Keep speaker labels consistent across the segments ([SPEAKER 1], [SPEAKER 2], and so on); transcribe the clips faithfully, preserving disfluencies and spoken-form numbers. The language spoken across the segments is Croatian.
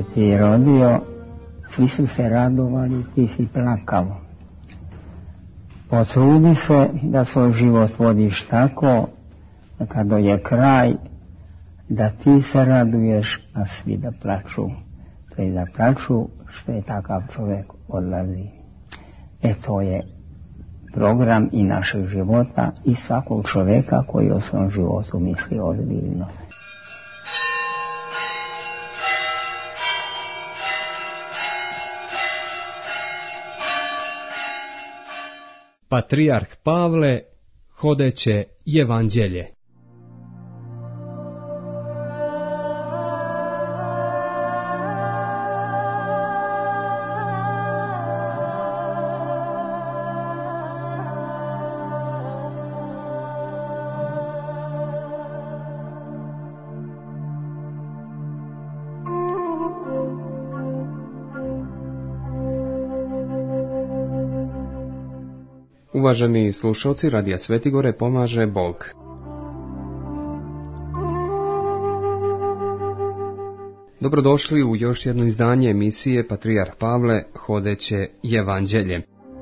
[SPEAKER 1] ti rodio, svi su se radovali, ti si plakao. Potrudi se da svoj život vodiš tako, da kad dođe kraj, da ti se raduješ, a svi da plaču. To je da plaču što je takav čovjek odlazi. E to je program i našeg života i svakog čovjeka koji o svom životu misli ozbiljno.
[SPEAKER 2] Patrijarh Pavle, hodeće evanđelje. Uvaženi slušalci, Radija Svetigore pomaže Bog. Dobrodošli u još jedno izdanje emisije Patrijarh Pavle, hodeće evanđelje.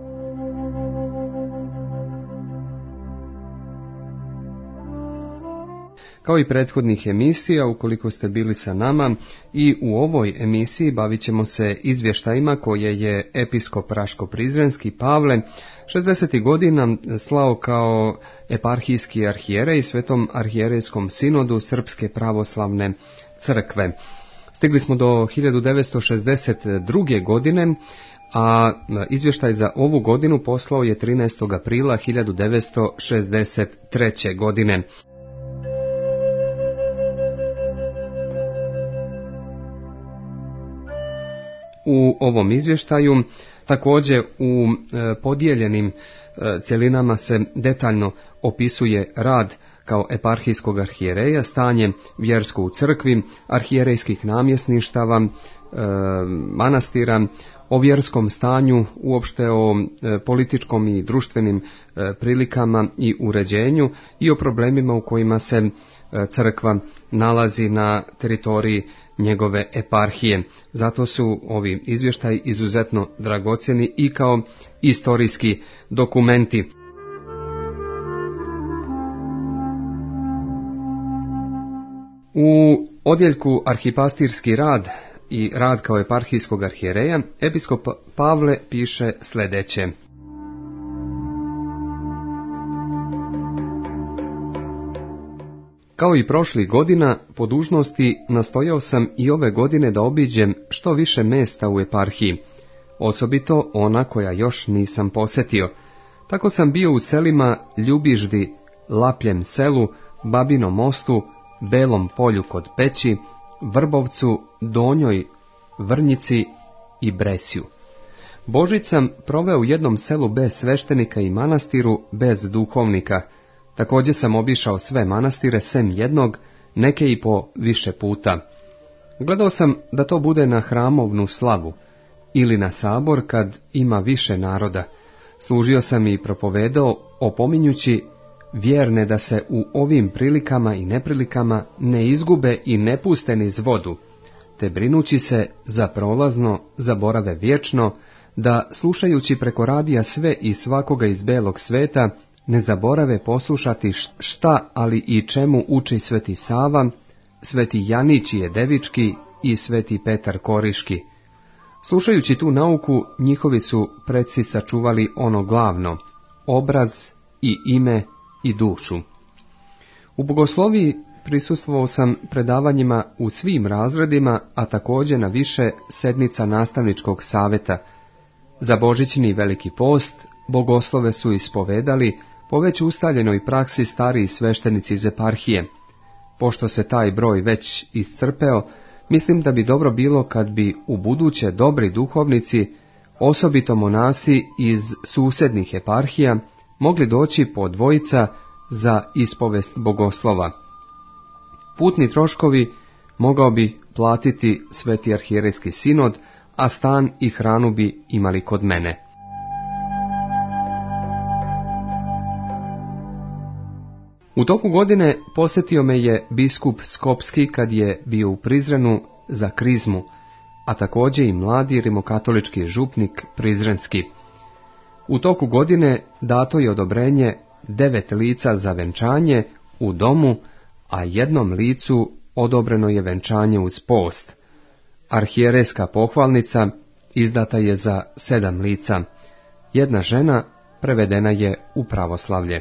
[SPEAKER 2] Kao i prethodnih emisija, ukoliko ste bili sa nama, i u ovoj emisiji bavit ćemo se izvještajima koje je episkop Raško-Prizrenski Pavle šezdesetih godina slao kao eparhijski arhijerej Svetom arhijerejskom sinodu Srpske pravoslavne crkve. Stigli smo do hiljadu devetsto šezdeset druge. godine, a izvještaj za ovu godinu poslao je trinaestog aprila hiljadu devetsto šezdeset treće. godine. U ovom izvještaju također u podijeljenim cjelinama se detaljno opisuje rad kao eparhijskog arhijereja, stanje vjersko u crkvi, arhijerejskih namjesništava, manastira, o vjerskom stanju, uopšte o političkom i društvenim prilikama i uređenju i o problemima u kojima se crkva nalazi na teritoriji njegove eparhije. Zato su ovi izvještaji izuzetno dragocjeni i kao istorijski dokumenti. U odjeljku arhipastirski rad i rad kao eparhijskog arhijereja, episkop Pavle piše sljedeće. Kao i prošlih godina, po dužnosti nastojao sam i ove godine da obiđem što više mjesta u eparhiji, osobito ona koja još nisam posjetio. Tako sam bio u selima Ljubiždi, Lapljem selu, Babinom mostu, Belom polju kod Peći, Vrbovcu, Donjoj Vrnjici i Bresju. Božić sam proveo u jednom selu bez sveštenika i manastiru bez duhovnika. Također sam obišao sve manastire sem jednog, neke i po više puta. Gledao sam da to bude na hramovnu slavu ili na sabor kad ima više naroda. Služio sam i propovedao, opominjući vjerne da se u ovim prilikama i neprilikama ne izgube i ne puste niz vodu, te brinući se za prolazno, zaborave vječno, da slušajući preko radija sve i svakoga iz belog sveta, ne zaborave poslušati šta, ali i čemu uči sveti Sava, sveti Janićije Devički i sveti Petar Koriški. Slušajući tu nauku, njihovi su preci sačuvali ono glavno, obraz i ime i dušu. U bogosloviji prisustvovao sam predavanjima u svim razredima, a također na više sednica nastavničkog savjeta. Za božićni veliki post bogoslove su ispovedali po već ustaljenoj praksi stariji sveštenici iz eparhije. Pošto se taj broj već iscrpeo, mislim da bi dobro bilo kad bi u buduće dobri duhovnici, osobito monasi iz susjednih eparhija, mogli doći po dvojica za ispovest bogoslova. Putni troškovi mogao bi platiti Sveti arhijerejski sinod, a stan i hranu bi imali kod mene. U toku godine posjetio me je biskup Skopski kad je bio u Prizrenu za krizmu a također i mladi rimokatolički župnik Prizrenski. U toku godine dato je odobrenje devet lica za venčanje u domu, a jednom licu odobreno je venčanje uz post. Arhijerejska pohvalnica izdata je za sedam lica. Jedna žena prevedena je u pravoslavlje.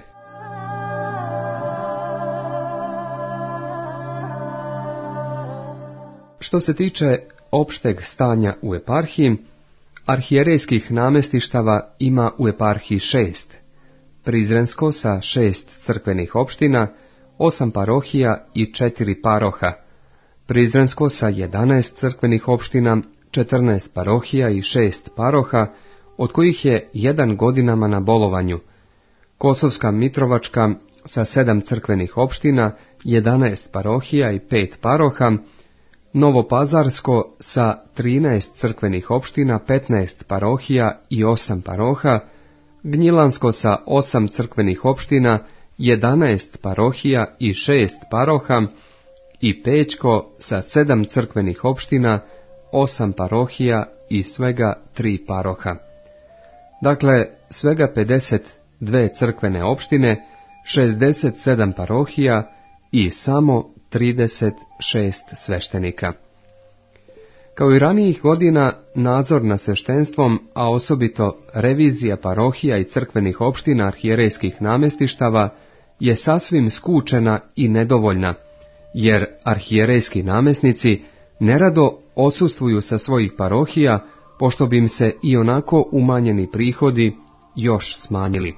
[SPEAKER 2] Što se tiče opšteg stanja u eparhiji, arhijerejskih namestištava ima u eparhiji šest. Prizrensko sa šest crkvenih opština, osam parohija i četiri paroha. Prizrensko sa jedanaest crkvenih opština, četrnaest parohija i šest paroha, od kojih je jedan godinama na bolovanju. Kosovska Mitrovačka sa sedam crkvenih opština, jedanaest parohija i pet paroha, Novopazarsko sa trinaest crkvenih opština, petnaest parohija i osam paroha, Gnjilansko sa osam crkvenih opština, jedanaest parohija i šest paroha i Pećko sa sedam crkvenih opština, osam parohija i svega tri paroha. Dakle, svega pedeset dve crkvene opštine, šezdeset sedam parohija i samo trideset šest sveštenika. Kao i ranijih godina, nadzor nad sveštenstvom, a osobito revizija parohija i crkvenih opština arhijerejskih namestištava, je sasvim skučena i nedovoljna, jer arhijerejski namesnici nerado odsustvuju sa svojih parohija, pošto bi im se i onako umanjeni prihodi još smanjili.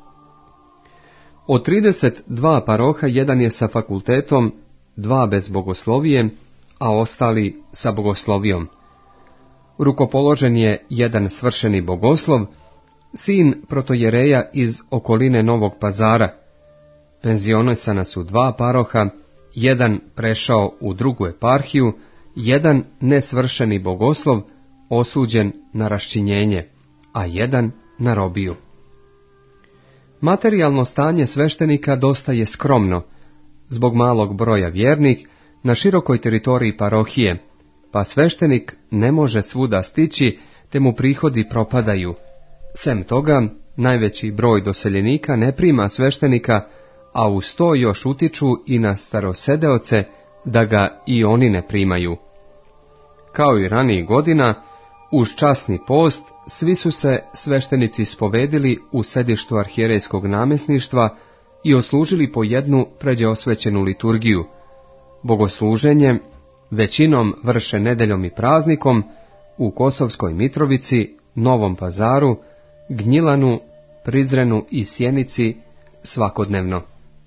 [SPEAKER 2] Od trideset dva paroha jedan je sa fakultetom, dva bez bogoslovije, a ostali sa bogoslovijom. Rukopoložen je jedan svršeni bogoslov, sin protojereja iz okoline Novog Pazara. Penzionisana su dva paroha, jedan prešao u drugu eparhiju, jedan nesvršeni bogoslov osuđen na raščinjenje, a jedan na robiju. Materijalno stanje sveštenika dosta je skromno, zbog malog broja vjernih na širokoj teritoriji parohije, pa sveštenik ne može svuda stići, te mu prihodi propadaju. Sem toga, najveći broj doseljenika ne prima sveštenika, a uz to još utiču i na starosedeoce da ga i oni ne primaju. Kao i ranijih godina, uz časni post svi su se sveštenici spovedili u sedištu arhijerejskog namesništva i odslužili po jednu pređe osvećenu liturgiju. Bogosluženje većinom vrše nedeljom i praznikom u Kosovskoj Mitrovici, Novom Pazaru, Gnjilanu, Prizrenu i Sjenici svakodnevno.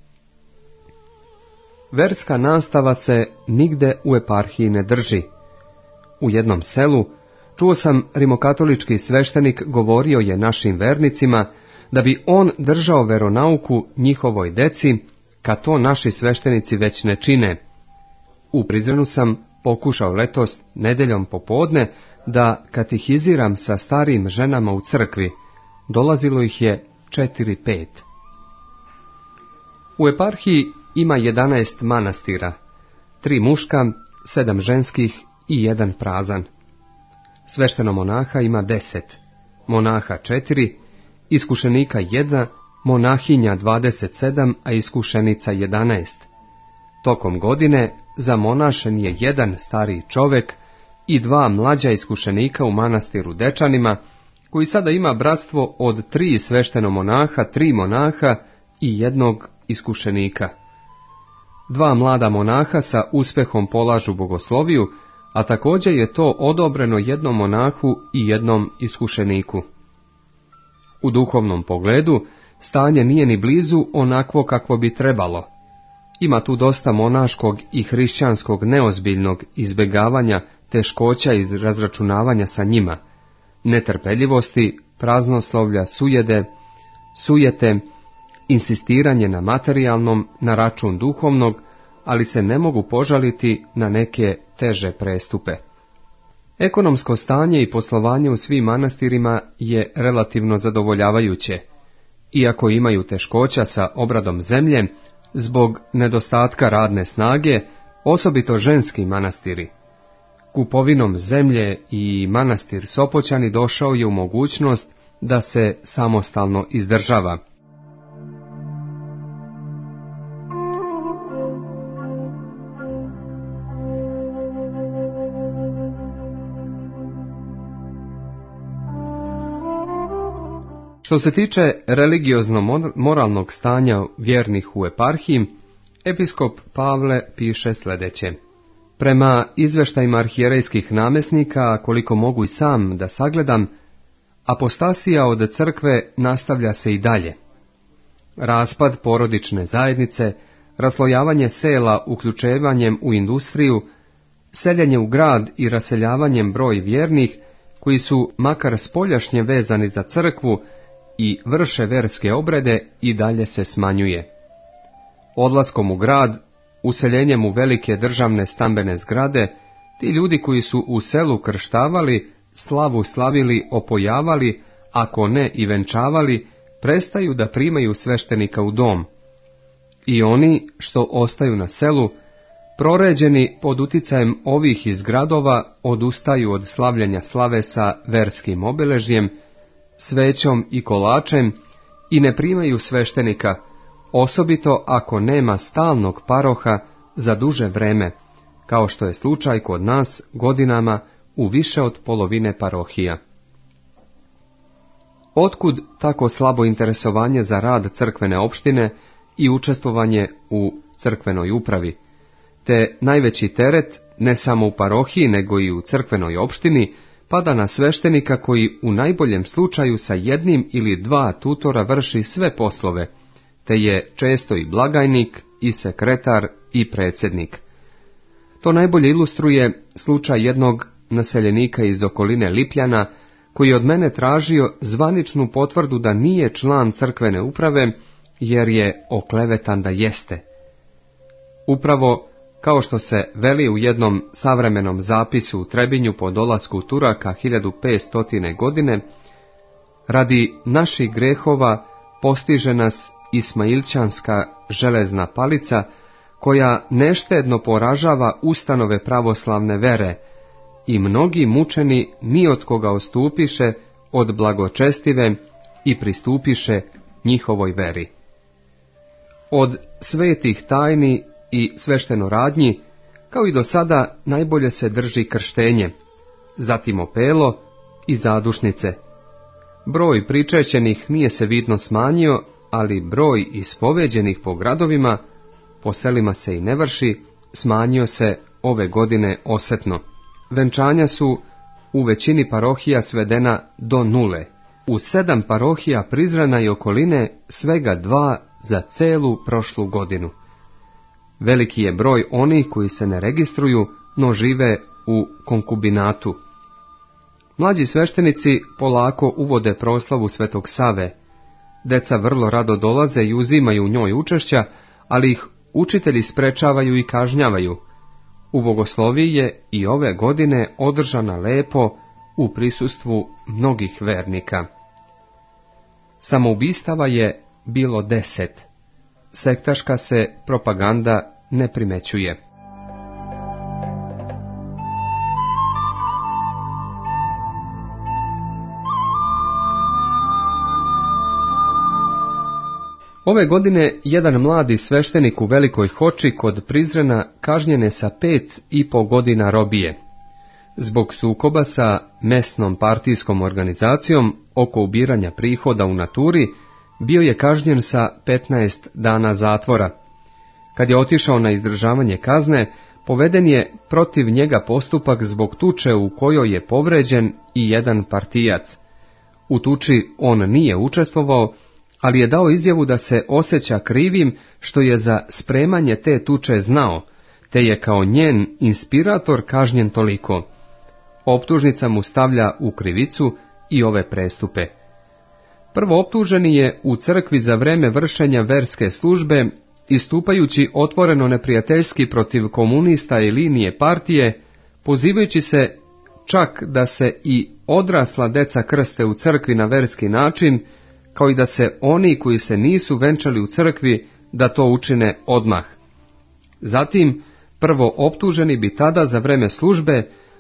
[SPEAKER 2] Verska nastava se nigde u eparhiji ne drži. U jednom selu čuo sam rimokatolički sveštenik govorio je našim vernicima da bi on držao veronauku njihovoj deci, kad to naši sveštenici već ne čine. U Prizrenu sam pokušao letos nedeljom popodne da katehiziram sa starijim ženama u crkvi. Dolazilo ih je četiri pet. U eparhiji ima jedanaest manastira, tri muška, sedam ženskih i jedan prazan. Svešteno monaha ima deset, monaha četiri, iskušenika jedna, monahinja dvadeset sedam, a iskušenica jedanaest. Tokom godine zamonašen je jedan stariji čovek i dva mlađa iskušenika u manastiru Dečanima, koji sada ima bratstvo od tri svešteno monaha, tri monaha i jednog iskušenika. Dva mlada monaha sa uspehom polažu bogosloviju, a također je to odobreno jednom monahu i jednom iskušeniku. U duhovnom pogledu stanje nije ni blizu onakvo kakvo bi trebalo. Ima tu dosta monaškog i hrišćanskog neozbiljnog izbjegavanja teškoća iz razračunavanja sa njima, netrpeljivosti, praznoslovlja, sujede, sujete, insistiranje na materijalnom na račun duhovnog, ali se ne mogu požaliti na neke teže prestupe. Ekonomsko stanje i poslovanje u svim manastirima je relativno zadovoljavajuće, iako imaju teškoća sa obradom zemlje zbog nedostatka radne snage, osobito ženski manastiri. kupovinom zemlje i manastir Sopoćani došao je u mogućnost da se samostalno izdržava. Što se tiče religiozno-moralnog stanja vjernih u eparhiji, episkop Pavle piše sljedeće. Prema izveštajima arhijerejskih namjesnika, koliko mogu i sam da sagledam, apostasija od crkve nastavlja se i dalje. Raspad porodične zajednice, raslojavanje sela uključevanjem u industriju, seljenje u grad i raseljavanjem broj vjernih, koji su makar spoljašnje vezani za crkvu i vrše verske obrede, i dalje se smanjuje. Odlaskom u grad, useljenjem u velike državne stambene zgrade, ti ljudi koji su u selu krštavali, slavu slavili, opojavali, ako ne i venčavali, prestaju da primaju sveštenika u dom. I oni što ostaju na selu, proređeni pod uticajem ovih iz gradova, odustaju od slavljenja slave sa verskim obeležjem, svećom i kolačem i ne primaju sveštenika, osobito ako nema stalnog paroha za duže vreme, kao što je slučaj kod nas godinama u više od polovine parohija. Otkud tako slabo interesovanje za rad crkvene opštine i učestvovanje u crkvenoj upravi, te najveći teret, ne samo u parohiji nego i u crkvenoj opštini, pada na sveštenika koji u najboljem slučaju sa jednim ili dva tutora vrši sve poslove, te je često i blagajnik, i sekretar, i predsjednik. To najbolje ilustruje slučaj jednog naseljenika iz okoline Lipljana, koji je od mene tražio zvaničnu potvrdu da nije član crkvene uprave, jer je oklevetan da jeste. Upravo, kao što se veli u jednom savremenom zapisu u Trebinju po dolasku Turaka hiljadu petsto. godine, radi naših grehova postiže nas Ismailčanska železna palica, koja neštedno poražava ustanove pravoslavne vere, i mnogi mučeni ni od koga ostupiše od blagočestive i pristupiše njihovoj veri. Od svetih tajni i sveštenoradnji, kao i do sada, najbolje se drži krštenje, zatim opelo i zadušnice. Broj pričešćenih nije se vidno smanjio, ali broj ispoveđenih po gradovima, po selima se i ne vrši, smanjio se ove godine osetno. Venčanja su u većini parohija svedena do nule. U sedam parohija Prizrena i okoline svega dva za celu prošlu godinu. Veliki je broj onih koji se ne registruju, no žive u konkubinatu. Mlađi sveštenici polako uvode proslavu Svetog Save. Deca vrlo rado dolaze i uzimaju u njoj učešća, ali ih učitelji sprečavaju i kažnjavaju. U bogosloviji je i ove godine održana lepo u prisustvu mnogih vernika. Samoubistava je bilo deset. Sektaška se propaganda ne primećuje. Ove godine jedan mladi sveštenik u Velikoj Hoči kod Prizrena kažnjen je sa pet i po godina robije. Zbog sukoba sa mesnom partijskom organizacijom oko ubiranja prihoda u naturi, bio je kažnjen sa petnaest dana zatvora. Kad je otišao na izdržavanje kazne, poveden je protiv njega postupak zbog tuče u kojoj je povređen i jedan partijac. U tuči on nije učestvovao, ali je dao izjavu da se osjeća krivim što je za spremanje te tuče znao, te je kao njen inspirator kažnjen toliko. Optužnica mu stavlja u krivicu i ove prestupe. Prvo optuženi je u crkvi za vreme vršenja verske službe, istupajući otvoreno neprijateljski protiv komunista i linije partije, pozivajući se čak da se i odrasla deca krste u crkvi na verski način, kao i da se oni koji se nisu venčali u crkvi da to učine odmah. Zatim, prvo optuženi bi tada za vreme službe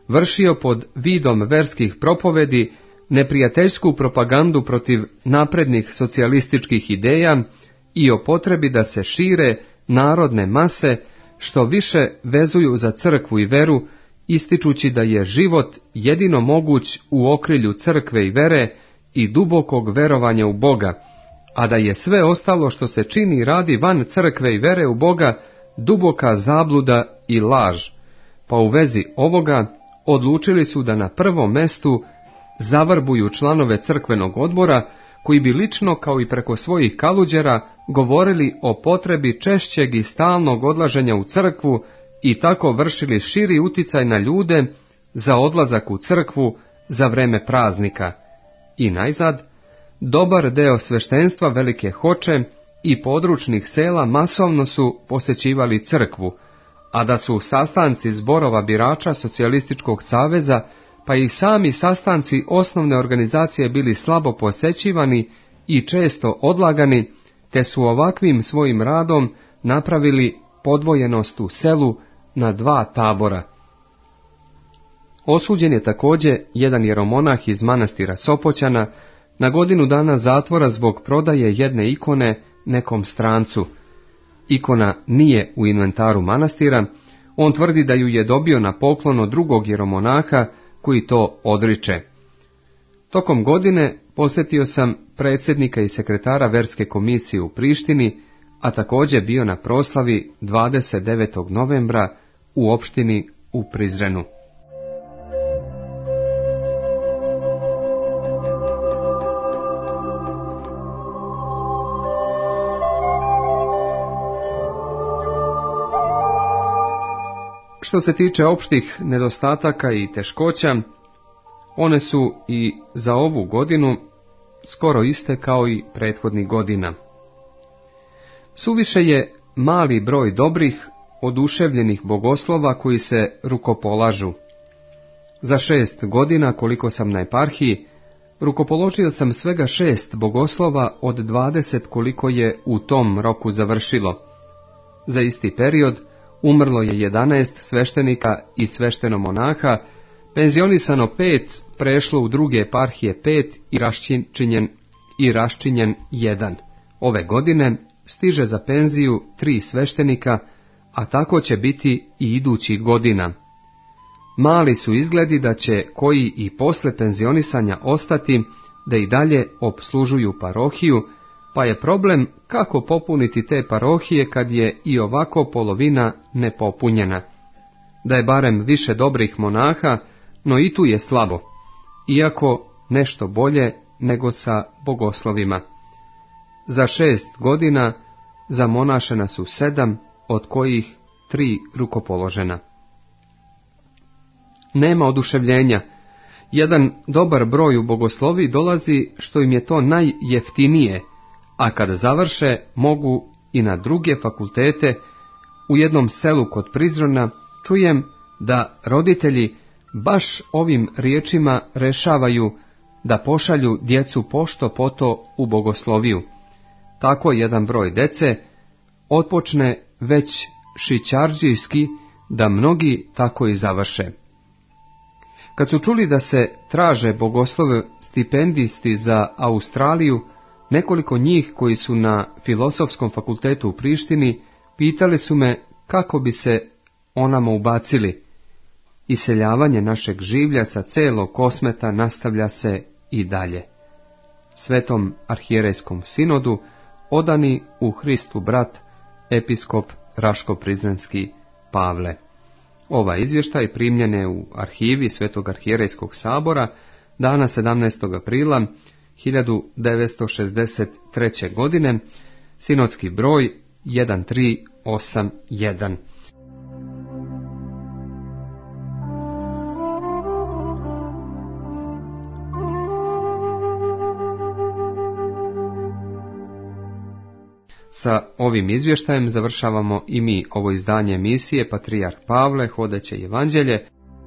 [SPEAKER 2] vršio pod vidom verskih propovedi neprijateljsku propagandu protiv naprednih socijalističkih ideja i o potrebi da se šire narodne mase što više vezuju za crkvu i veru, ističući da je život jedino moguć u okrilju crkve i vere i dubokog verovanja u Boga, a da je sve ostalo što se čini i radi van crkve i vere u Boga duboka zabluda i laž. Pa u vezi ovoga odlučili su da na prvom mestu zavrbuju članove crkvenog odbora, koji bi lično kao i preko svojih kaluđera govorili o potrebi češćeg i stalnog odlaženja u crkvu i tako vršili širi uticaj na ljude za odlazak u crkvu za vreme praznika. I najzad, dobar deo sveštenstva Velike Hoče i područnih sela masovno su posećivali crkvu, a da su sastanci zborova birača Socijalističkog saveza, pa i sami sastanci osnovne organizacije bili slabo posećivani i često odlagani, te su ovakvim svojim radom napravili podvojenost u selu na dva tabora. Osuđen je također jedan jeromonah iz manastira Sopoćana na godinu dana zatvora zbog prodaje jedne ikone nekom strancu. Ikona nije u inventaru manastira, on tvrdi da ju je dobio na poklon od drugog jeromonaha koji to odriče. Tokom godine posjetio sam predsjednika i sekretara verske komisije u Prištini, a također bio na proslavi dvadeset devetog novembra u opštini u Prizrenu. Što se tiče opštih nedostataka i teškoća, one su i za ovu godinu skoro iste kao i prethodnih godina. Suviše je mali broj dobrih, oduševljenih bogoslova koji se rukopolažu. Za šest godina koliko sam na eparhiji, rukopoložio sam svega šest bogoslova od dvadeset koliko je u tom roku završilo. Za isti period umrlo je jedanaest sveštenika i sveštenomonaha, penzionisano pet, prešlo u druge eparhije pet i raščinjen, i raščinjen jedan. Ove godine stiže za penziju tri sveštenika, a tako će biti i idućih godina. Mali su izgledi da će koji i posle penzionisanja ostati, da i dalje opslužuju parohiju, pa je problem kako popuniti te parohije kad je i ovako polovina nepopunjena. Da je barem više dobrih monaha, no i tu je slabo, iako nešto bolje nego sa bogoslovima. Za šest godina zamonašena su sedam, od kojih tri rukopoložena. Nema oduševljenja. Jedan dobar broj u bogoslovi dolazi što im je to najjeftinije, a kada završe mogu i na druge fakultete. U jednom selu kod Prizrena čujem da roditelji baš ovim riječima rešavaju da pošalju djecu pošto poto u bogosloviju. Tako jedan broj dece otpočne već šićardžijski, da mnogi tako i završe. Kad su čuli da se traže bogoslove stipendisti za Australiju, nekoliko njih koji su na Filozofskom fakultetu u Prištini pitali su me kako bi se onamo ubacili. Iseljavanje našeg življa sa celog Kosmeta nastavlja se i dalje. Svetom arhijerejskom sinodu odani u Hristu brat, episkop Raško-Prizrenski Pavle. Ova izvještaj primljen je u arhivi Svetog arhijerejskog sabora dana sedamnaestog aprila hiljadu devetsto šezdeset treće. godine, sinodski broj jedan tri osam jedan. Sa ovim izvještajem završavamo i mi ovo izdanje emisije Patrijarh Pavle, hodeće evanđelje.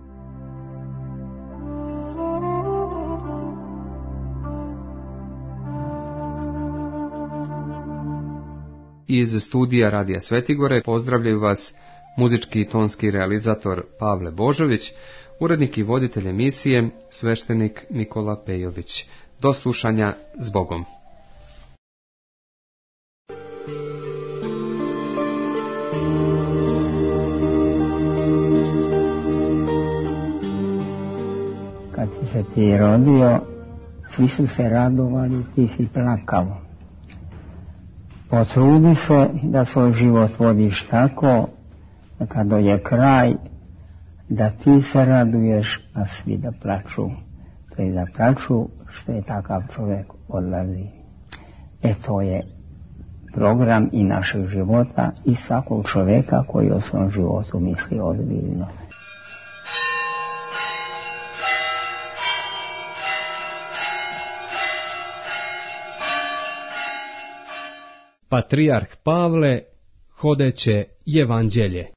[SPEAKER 2] Iz studija Radija Svetigore pozdravljaju vas muzički i tonski realizator Pavle Božović. Urednik i voditelj emisije, sveštenik Nikola Pejović. Do slušanja, s Bogom.
[SPEAKER 1] Kad si se ti rodio, svi su se radovali, ti si plakao. Potrudi se da svoj život vodiš tako, da kad dođe kraj, da ti se raduješ, a svi da plaču. To je da plaču što je takav čovjek odlazi. E to je program i našeg života i svakog čovjeka koji o svom životu misli ozbiljno.
[SPEAKER 3] Patrijarh Pavle, hodeće evanđelje.